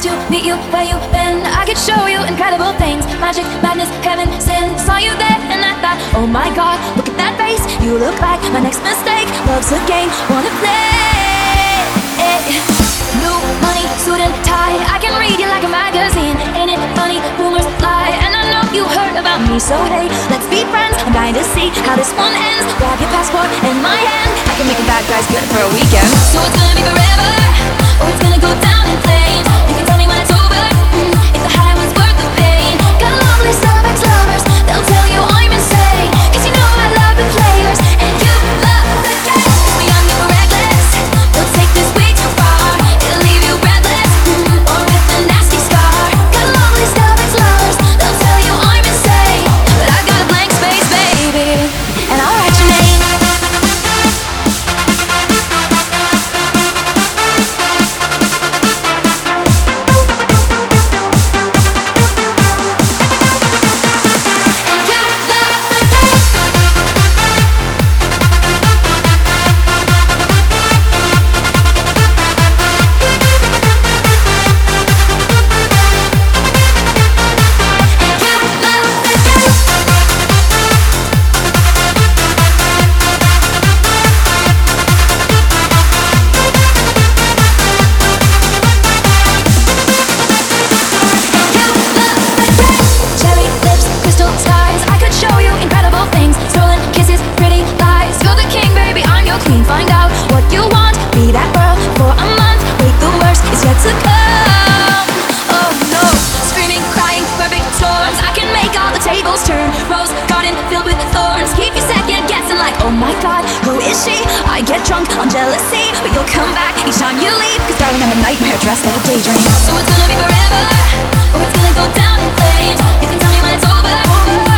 to meet you where you've been. I could show you incredible things. Magic, madness, heaven, sin. Saw you there and I thought, oh my God, look at that face. You look like my next mistake. Love's a game, wanna play. New money, suit and tie. I can read you like a magazine. Ain't it funny, rumors lie. And I know you heard about me, so hey, let's be friends. I'm dying to see how this one ends. Grab your passport in my hand. I can make a bad guy's good for a weekend. So it's gonna be forever, or it's gonna go down in flames. You can tell me when it's over, if the high was worth the pain. Got a long list of ex-lovers, they'll tell you I'm insane. Cause you know I love the players, and you love the game. Cause we young and we're reckless, we'll take this way too far. It'll leave you breathless, or with a nasty scar. Got a long list of ex-lovers, they'll tell you I'm insane. But I got a blank space, baby, and I'll write your name. Find out what you want, be that girl for a month. Wait, the worst is yet to come. Oh no, screaming, crying, perfect storms. I can make all the tables turn. Rose garden filled with thorns. Keep you second guessing like, oh my God, who is she? I get drunk on jealousy, but you'll come back each time you leave. Cause darling, I'm a nightmare dressed like a daydream. So it's gonna be forever, or it's gonna go down in flames. You can tell me when it's over.